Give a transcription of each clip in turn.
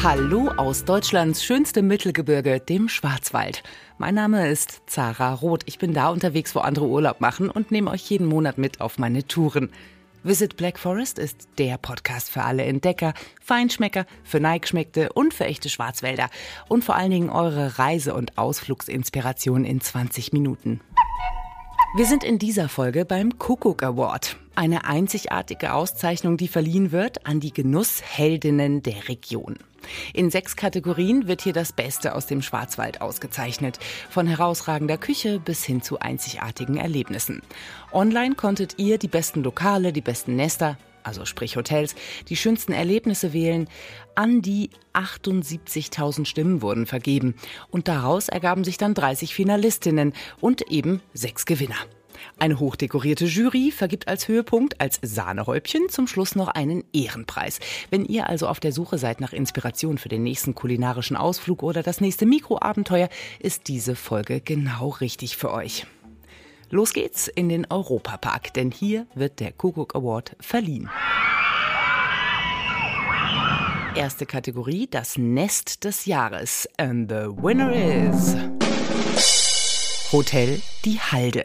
Hallo aus Deutschlands schönstem Mittelgebirge, dem Schwarzwald. Mein Name ist Zara Roth. Ich bin da unterwegs, wo andere Urlaub machen und nehme euch jeden Monat mit auf meine Touren. Visit Black Forest ist der Podcast für alle Entdecker, Feinschmecker, für Neigeschmeckte und für echte Schwarzwälder. Und vor allen Dingen eure Reise- und Ausflugsinspiration in 20 Minuten. Wir sind in dieser Folge beim Kuckuck Award. Eine einzigartige Auszeichnung, die verliehen wird an die Genussheldinnen der Region. In 6 Kategorien wird hier das Beste aus dem Schwarzwald ausgezeichnet. Von herausragender Küche bis hin zu einzigartigen Erlebnissen. Online konntet ihr die besten Lokale, die besten Nester, also sprich Hotels, die schönsten Erlebnisse wählen. An die 78.000 Stimmen wurden vergeben. Und daraus ergaben sich dann 30 Finalistinnen und eben 6 Gewinner. Eine hochdekorierte Jury vergibt als Höhepunkt, als Sahnehäubchen zum Schluss noch einen Ehrenpreis. Wenn ihr also auf der Suche seid nach Inspiration für den nächsten kulinarischen Ausflug oder das nächste Mikroabenteuer, ist diese Folge genau richtig für euch. Los geht's in den Europapark, denn hier wird der Kuckuck Award verliehen. Erste Kategorie, das Nest des Jahres. And the winner is Hotel Die Halde.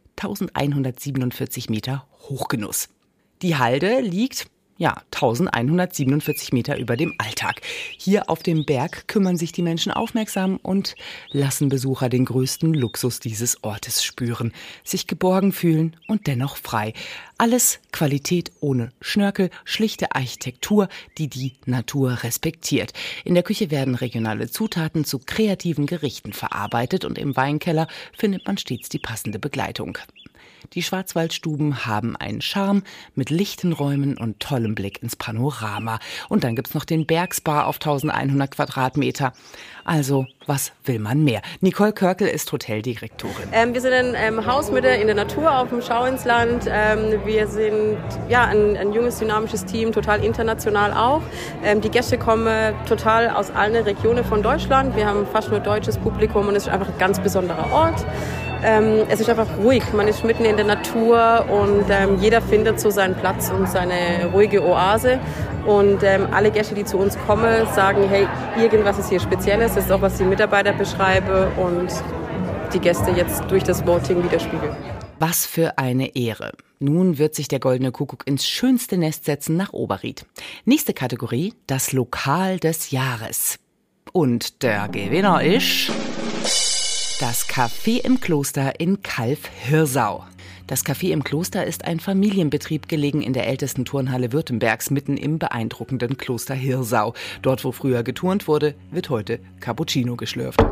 1147 Meter Hochgenuss. Die Halde liegt 1147 Meter über dem Alltag. Hier auf dem Berg kümmern sich die Menschen aufmerksam und lassen Besucher den größten Luxus dieses Ortes spüren. Sich geborgen fühlen und dennoch frei. Alles Qualität ohne Schnörkel, schlichte Architektur, die die Natur respektiert. In der Küche werden regionale Zutaten zu kreativen Gerichten verarbeitet und im Weinkeller findet man stets die passende Begleitung. Die Schwarzwaldstuben haben einen Charme mit lichten Räumen und tollem Blick ins Panorama. Und dann gibt's noch den Bergspa auf 1100 Quadratmeter. Also, was will man mehr? Nicole Körkel ist Hoteldirektorin. Wir sind ein Haus mitten in der Natur auf dem Schau ins Land. Wir sind ein junges, dynamisches Team, total international auch. Die Gäste kommen total aus allen Regionen von Deutschland. Wir haben fast nur deutsches Publikum und es ist einfach ein ganz besonderer Ort. Es ist einfach ruhig, man ist mitten in der Natur und jeder findet so seinen Platz und seine ruhige Oase. Und alle Gäste, die zu uns kommen, sagen, hey, irgendwas ist hier Spezielles. Das ist auch, was die Mitarbeiter beschreiben und die Gäste jetzt durch das Voting widerspiegeln. Was für eine Ehre. Nun wird sich der Goldene Kuckuck ins schönste Nest setzen nach Oberried. Nächste Kategorie, das Lokal des Jahres. Und der Gewinner ist das Café im Kloster in Calw-Hirsau. Das Café im Kloster ist ein Familienbetrieb, gelegen in der ältesten Turnhalle Württembergs, mitten im beeindruckenden Kloster Hirsau. Dort, wo früher geturnt wurde, wird heute Cappuccino geschlürft.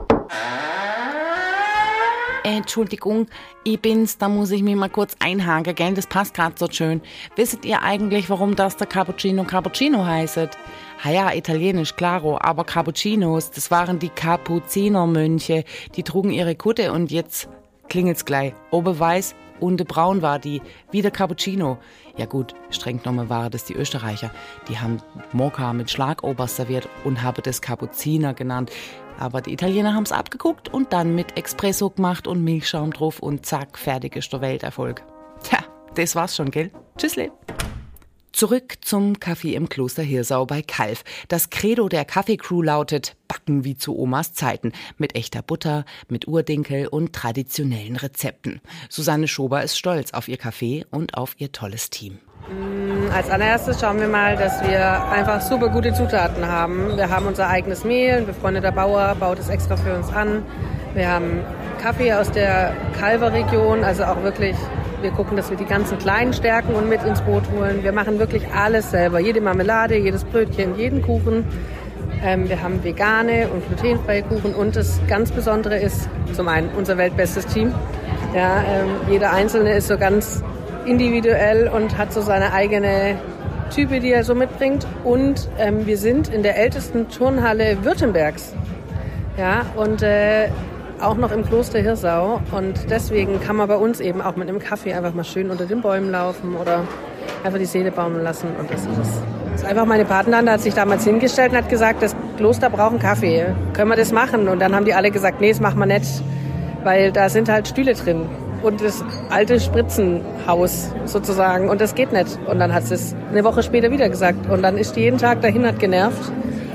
Entschuldigung, ich bin's, da muss ich mich mal kurz einhaken, gell? Das passt gerade so schön. Wisst ihr eigentlich, warum das der Cappuccino heißt? Ja, italienisch, claro, aber Cappuccinos, das waren die Kapuzinermönche, die trugen ihre Kutte und jetzt klingelt's gleich. Oben weiß, unten braun war die, wie der Cappuccino. Ja gut, streng genommen waren das die Österreicher. Die haben Mokka mit Schlagobers serviert und haben das Kapuziner genannt. Aber die Italiener haben's abgeguckt und dann mit Espresso gemacht und Milchschaum drauf und zack, fertig ist der Welterfolg. Tja, das war's schon, gell? Tschüssle. Zurück zum Café im Kloster Hirsau bei Calw. Das Credo der Kaffeecrew lautet: Backen wie zu Omas Zeiten. Mit echter Butter, mit Urdinkel und traditionellen Rezepten. Susanne Schober ist stolz auf ihr Café und auf ihr tolles Team. Als allererstes schauen wir mal, dass wir einfach super gute Zutaten haben. Wir haben unser eigenes Mehl, ein befreundeter Bauer baut es extra für uns an. Wir haben Kaffee aus der Calwer Region, also auch wirklich, wir gucken, dass wir die ganzen Kleinen stärken und mit ins Boot holen. Wir machen wirklich alles selber, jede Marmelade, jedes Brötchen, jeden Kuchen. Wir haben vegane und glutenfreie Kuchen und das ganz Besondere ist zum einen unser weltbestes Team. Ja, jeder Einzelne ist so ganz individuell und hat so seine eigene Type, die er so mitbringt. Und wir sind in der ältesten Turnhalle Württembergs. Ja, und auch noch im Kloster Hirsau. Und deswegen kann man bei uns eben auch mit einem Kaffee einfach mal schön unter den Bäumen laufen oder einfach die Seele baumeln lassen. Und das ist es. Das ist einfach meine Patentante hat sich damals hingestellt und hat gesagt, das Kloster braucht einen Kaffee. Können wir das machen? Und dann haben die alle gesagt, nee, das machen wir nicht. Weil da sind halt Stühle drin. Und das alte Spritzenhaus sozusagen. Und das geht nicht. Und dann hat sie es eine Woche später wieder gesagt. Und dann ist die jeden Tag dahin, hat genervt.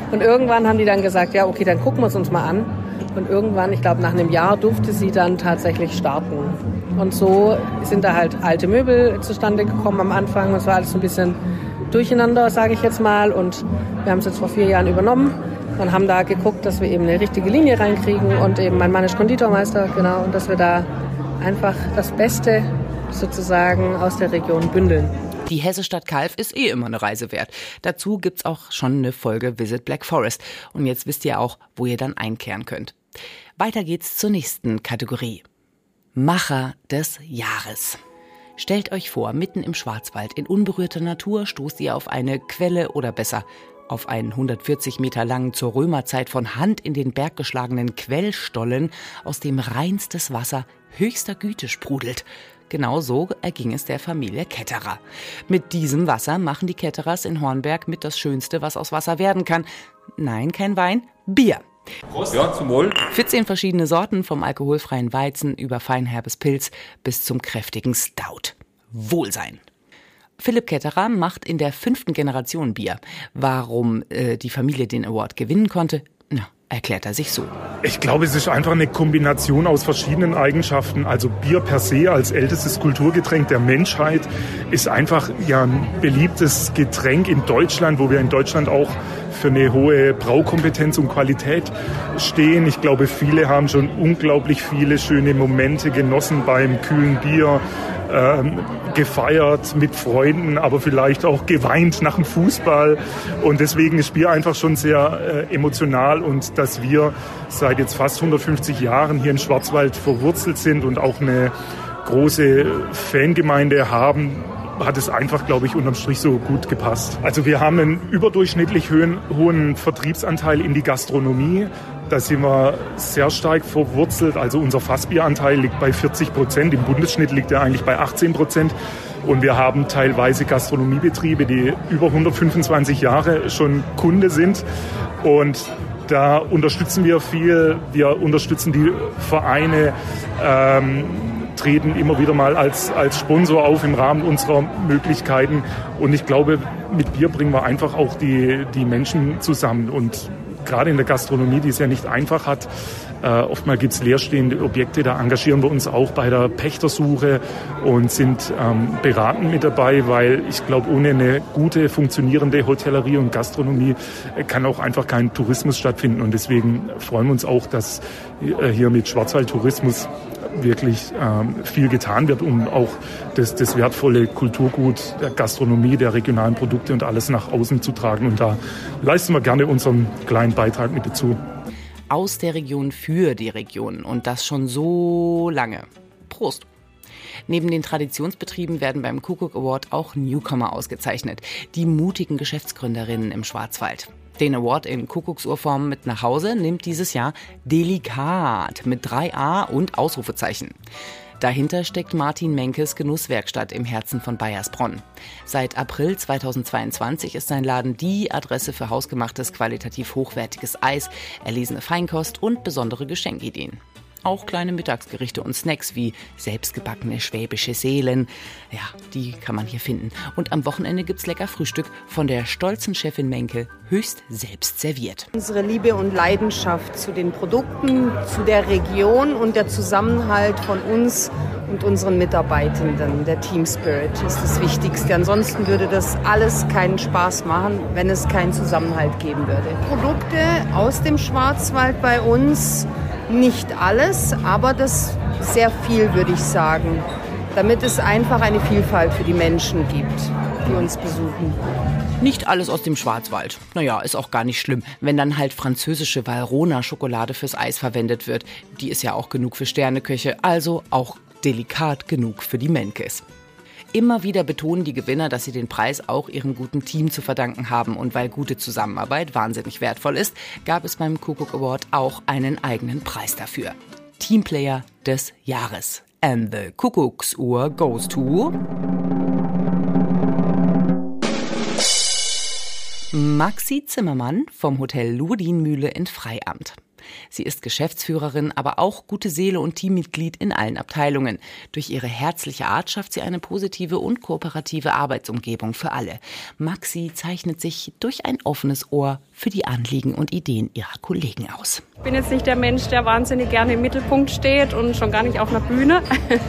Und irgendwann haben die dann gesagt, ja, okay, dann gucken wir es uns mal an. Und irgendwann, ich glaube nach einem Jahr, durfte sie dann tatsächlich starten. Und so sind da halt alte Möbel zustande gekommen am Anfang. Es war alles so ein bisschen durcheinander, sage ich jetzt mal. Und wir haben es jetzt vor 4 Jahren übernommen und haben da geguckt, dass wir eben eine richtige Linie reinkriegen. Und eben mein Mann ist Konditormeister, genau. Und dass wir da einfach das Beste sozusagen aus der Region bündeln. Die Hessestadt Calw ist immer eine Reise wert. Dazu gibt's auch schon eine Folge Visit Black Forest. Und jetzt wisst ihr auch, wo ihr dann einkehren könnt. Weiter geht's zur nächsten Kategorie. Macher des Jahres. Stellt euch vor, mitten im Schwarzwald in unberührter Natur stoßt ihr auf eine Quelle oder besser auf einen 140 Meter langen, zur Römerzeit von Hand in den Berg geschlagenen Quellstollen, aus dem reinstes Wasser höchster Güte sprudelt. Genau so erging es der Familie Ketterer. Mit diesem Wasser machen die Ketterers in Hornberg mit das Schönste, was aus Wasser werden kann. Nein, kein Wein, Bier. Prost. Ja, zum Wohl. 14 verschiedene Sorten, vom alkoholfreien Weizen über feinherbes Pilz bis zum kräftigen Stout. Wohlsein. Philipp Ketterer macht in der 5. Generation Bier. Warum die Familie den Award gewinnen konnte, erklärt er sich so. Ich glaube, es ist einfach eine Kombination aus verschiedenen Eigenschaften. Also Bier per se als ältestes Kulturgetränk der Menschheit ist einfach ein beliebtes Getränk in Deutschland, wo wir in Deutschland auch für eine hohe Braukompetenz und Qualität stehen. Ich glaube, viele haben schon unglaublich viele schöne Momente genossen beim kühlen Bier, gefeiert mit Freunden, aber vielleicht auch geweint nach dem Fußball. Und deswegen ist Bier einfach schon sehr emotional. Und dass wir seit jetzt fast 150 Jahren hier im Schwarzwald verwurzelt sind und auch eine große Fangemeinde haben, hat es einfach, glaube ich, unterm Strich so gut gepasst. Also wir haben einen überdurchschnittlich hohen Vertriebsanteil in die Gastronomie. Da sind wir sehr stark verwurzelt. Also unser Fassbieranteil liegt bei 40%. Im Bundesschnitt liegt er eigentlich bei 18%. Und wir haben teilweise Gastronomiebetriebe, die über 125 Jahre schon Kunde sind. Und da unterstützen wir viel. Wir unterstützen die Vereine, treten immer wieder mal als Sponsor auf im Rahmen unserer Möglichkeiten. Und ich glaube, mit Bier bringen wir einfach auch die Menschen zusammen. Und gerade in der Gastronomie, die es ja nicht einfach hat, oftmals gibt es leerstehende Objekte, da engagieren wir uns auch bei der Pächtersuche und sind beratend mit dabei, weil ich glaube, ohne eine gute, funktionierende Hotellerie und Gastronomie kann auch einfach kein Tourismus stattfinden. Und deswegen freuen wir uns auch, dass hier mit Schwarzwald-Tourismus wirklich viel getan wird, um auch das wertvolle Kulturgut der Gastronomie, der regionalen Produkte und alles nach außen zu tragen. Und da leisten wir gerne unseren kleinen Beitrag mit dazu. Aus der Region für die Region und das schon so lange. Prost! Neben den Traditionsbetrieben werden beim Kuckuck Award auch Newcomer ausgezeichnet, die mutigen Geschäftsgründerinnen im Schwarzwald. Den Award in Kuckucksurform mit nach Hause nimmt dieses Jahr Delikat mit 3a und Ausrufezeichen. Dahinter steckt Martin Menkes Genusswerkstatt im Herzen von Baiersbronn. Seit April 2022 ist sein Laden die Adresse für hausgemachtes, qualitativ hochwertiges Eis, erlesene Feinkost und besondere Geschenkideen. Auch kleine Mittagsgerichte und Snacks wie selbstgebackene schwäbische Seelen. Ja, die kann man hier finden. Und am Wochenende gibt's lecker Frühstück von der stolzen Chefin Menke, höchst selbst serviert. Unsere Liebe und Leidenschaft zu den Produkten, zu der Region und der Zusammenhalt von uns und unseren Mitarbeitenden, der Team Spirit ist das Wichtigste. Ansonsten würde das alles keinen Spaß machen, wenn es keinen Zusammenhalt geben würde. Produkte aus dem Schwarzwald bei uns, nicht alles, aber das sehr viel, würde ich sagen, damit es einfach eine Vielfalt für die Menschen gibt, die uns besuchen. Nicht alles aus dem Schwarzwald. Naja, ist auch gar nicht schlimm, wenn dann halt französische Valrhona-Schokolade fürs Eis verwendet wird. Die ist ja auch genug für Sterneköche, also auch delikat genug für die Menkes. Immer wieder betonen die Gewinner, dass sie den Preis auch ihrem guten Team zu verdanken haben. Und weil gute Zusammenarbeit wahnsinnig wertvoll ist, gab es beim Kuckuck Award auch einen eigenen Preis dafür. Teamplayer des Jahres. And the Kuckucksuhr goes to Maxi Zimmermann vom Hotel Ludinmühle in Freiamt. Sie ist Geschäftsführerin, aber auch gute Seele und Teammitglied in allen Abteilungen. Durch ihre herzliche Art schafft sie eine positive und kooperative Arbeitsumgebung für alle. Maxi zeichnet sich durch ein offenes Ohr für die Anliegen und Ideen ihrer Kollegen aus. Ich bin jetzt nicht der Mensch, der wahnsinnig gerne im Mittelpunkt steht und schon gar nicht auf einer Bühne.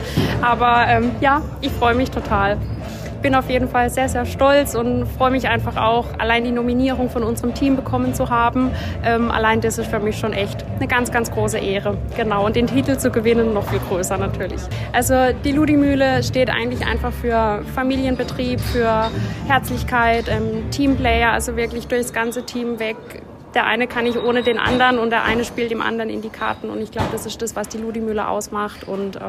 Aber ich freue mich total. Ich bin auf jeden Fall sehr, sehr stolz und freue mich einfach auch, allein die Nominierung von unserem Team bekommen zu haben. Allein das ist für mich schon echt eine ganz, ganz große Ehre. Genau, und den Titel zu gewinnen noch viel größer natürlich. Also die Ludi-Mühle steht eigentlich einfach für Familienbetrieb, für Herzlichkeit, Teamplayer, also wirklich durchs ganze Team weg. Der eine kann nicht ohne den anderen und der eine spielt dem anderen in die Karten. Und ich glaube, das ist das, was die Ludi-Mühle ausmacht. Und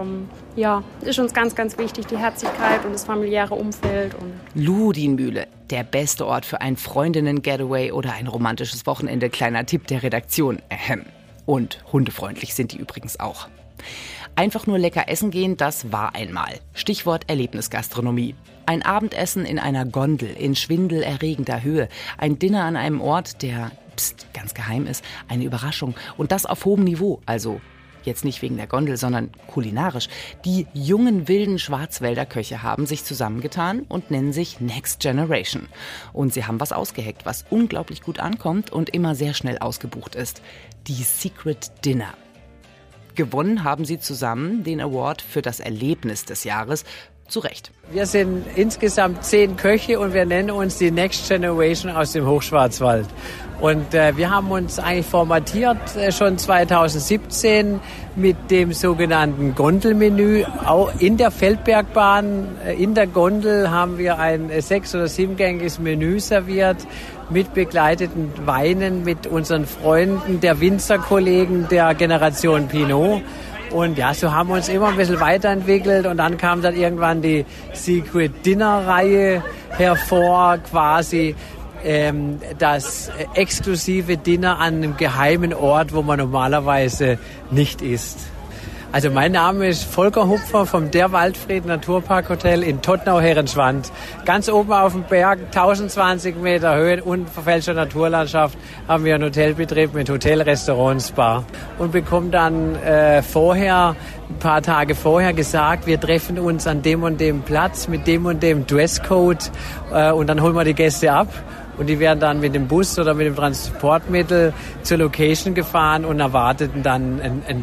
ist uns ganz, ganz wichtig, die Herzlichkeit und das familiäre Umfeld. Ludi-Mühle, der beste Ort für ein Freundinnen-Getaway oder ein romantisches Wochenende. Kleiner Tipp der Redaktion. Und hundefreundlich sind die übrigens auch. Einfach nur lecker essen gehen, das war einmal. Stichwort Erlebnisgastronomie. Ein Abendessen in einer Gondel in schwindelerregender Höhe. Ein Dinner an einem Ort, der ganz geheim ist. Eine Überraschung. Und das auf hohem Niveau. Also jetzt nicht wegen der Gondel, sondern kulinarisch. Die jungen, wilden Schwarzwälder Köche haben sich zusammengetan und nennen sich Next Generation. Und sie haben was ausgeheckt, was unglaublich gut ankommt und immer sehr schnell ausgebucht ist. Die Secret Dinner. Gewonnen haben sie zusammen den Award für das Erlebnis des Jahres. Zu Recht. Wir sind insgesamt 10 Köche und wir nennen uns die Next Generation aus dem Hochschwarzwald. Und wir haben uns eigentlich formatiert schon 2017 mit dem sogenannten Gondelmenü. Auch in der Feldbergbahn, in der Gondel haben wir ein 6- oder 7-gängiges Menü serviert mit begleiteten Weinen, mit unseren Freunden, der Winzerkollegen der Generation Pinot. Und ja, so haben wir uns immer ein bisschen weiterentwickelt und dann kam dann irgendwann die Secret Dinner Reihe hervor, quasi das exklusive Dinner an einem geheimen Ort, wo man normalerweise nicht isst. Also mein Name ist Volker Hupfer vom Der Waldfried Naturpark Hotel in Todtnau-Herrenschwand. Ganz oben auf dem Berg, 1020 Meter Höhe, unverfälschter Naturlandschaft, haben wir einen Hotelbetrieb mit Hotel, Restaurant, Spa. Und bekommen dann ein paar Tage vorher gesagt, wir treffen uns an dem und dem Platz mit dem und dem Dresscode und dann holen wir die Gäste ab. Und die werden dann mit dem Bus oder mit dem Transportmittel zur Location gefahren und erwarteten dann ein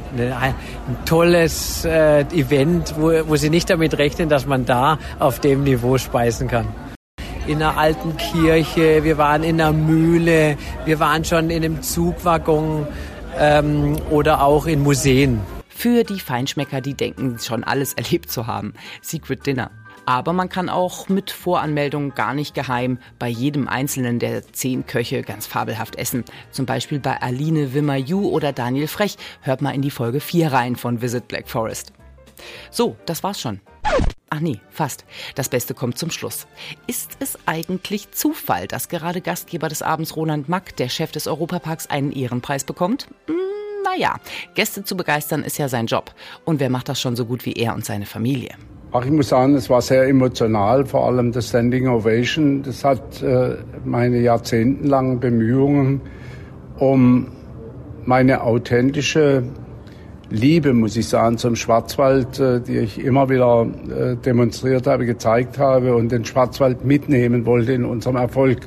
tolles Event, wo sie nicht damit rechnen, dass man da auf dem Niveau speisen kann. In einer alten Kirche, wir waren in einer Mühle, wir waren schon in einem Zugwaggon oder auch in Museen. Für die Feinschmecker, die denken, schon alles erlebt zu haben. Secret Dinner. Aber man kann auch mit Voranmeldung gar nicht geheim bei jedem einzelnen der 10 Köche ganz fabelhaft essen. Zum Beispiel bei Aline Wimmer-Ju oder Daniel Frech. Hört mal in die Folge 4 rein von Visit Black Forest. So, das war's schon. Ach nee, fast. Das Beste kommt zum Schluss. Ist es eigentlich Zufall, dass gerade Gastgeber des Abends Roland Mack, der Chef des Europaparks, einen Ehrenpreis bekommt? Naja, Gäste zu begeistern ist ja sein Job. Und wer macht das schon so gut wie er und seine Familie? Ach, ich muss sagen, es war sehr emotional, vor allem das Standing Ovation. Das hat meine jahrzehntelangen Bemühungen um meine authentische Liebe, muss ich sagen, zum Schwarzwald, die ich immer wieder demonstriert habe, gezeigt habe und den Schwarzwald mitnehmen wollte in unserem Erfolg,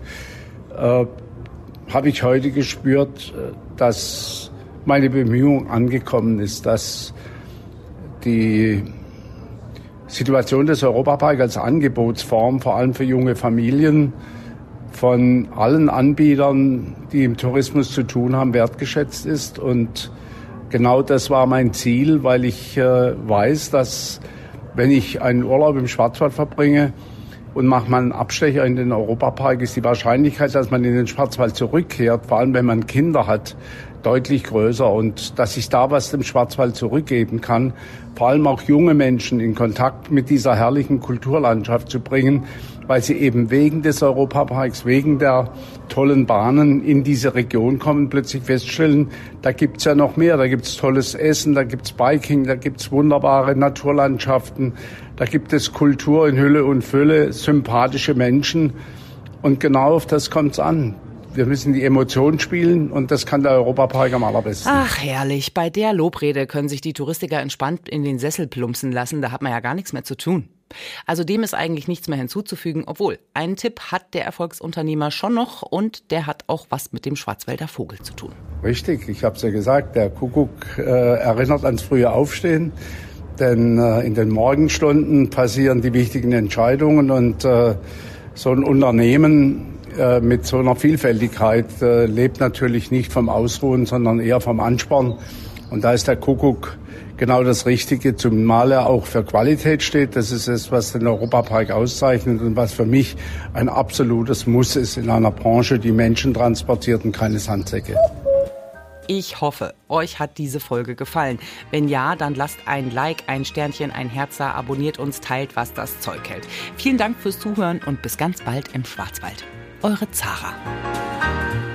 habe ich heute gespürt, dass meine Bemühung angekommen ist, dass die Situation des Europaparks als Angebotsform, vor allem für junge Familien, von allen Anbietern, die im Tourismus zu tun haben, wertgeschätzt ist. Und genau das war mein Ziel, weil ich weiß, dass wenn ich einen Urlaub im Schwarzwald verbringe und mache mal einen Abstecher in den Europapark, ist die Wahrscheinlichkeit, dass man in den Schwarzwald zurückkehrt, vor allem wenn man Kinder hat, deutlich größer. Und dass ich da was dem Schwarzwald zurückgeben kann, vor allem auch junge Menschen in Kontakt mit dieser herrlichen Kulturlandschaft zu bringen, weil sie eben wegen des Europaparks, wegen der tollen Bahnen in diese Region kommen, plötzlich feststellen, da gibt's ja noch mehr, da gibt's tolles Essen, da gibt's Biking, da gibt's wunderbare Naturlandschaften, da gibt es Kultur in Hülle und Fülle, sympathische Menschen. Und genau auf das kommt's an. Wir müssen die Emotionen spielen und das kann der Europapark am allerbesten. Ach, herrlich. Bei der Lobrede können sich die Touristiker entspannt in den Sessel plumpsen lassen. Da hat man ja gar nichts mehr zu tun. Also dem ist eigentlich nichts mehr hinzuzufügen, obwohl einen Tipp hat der Erfolgsunternehmer schon noch und der hat auch was mit dem Schwarzwälder Vogel zu tun. Richtig, ich habe es ja gesagt, der Kuckuck erinnert ans frühe Aufstehen, denn in den Morgenstunden passieren die wichtigen Entscheidungen und so ein Unternehmen mit so einer Vielfältigkeit lebt natürlich nicht vom Ausruhen, sondern eher vom Ansporn und da ist der Kuckuck genau das Richtige, zumal er auch für Qualität steht. Das ist es, was den Europapark auszeichnet und was für mich ein absolutes Muss ist in einer Branche, die Menschen transportiert und keine Sandsäcke. Ich hoffe, euch hat diese Folge gefallen. Wenn ja, dann lasst ein Like, ein Sternchen, ein Herz da, abonniert uns, teilt, was das Zeug hält. Vielen Dank fürs Zuhören und bis ganz bald im Schwarzwald. Eure Zara.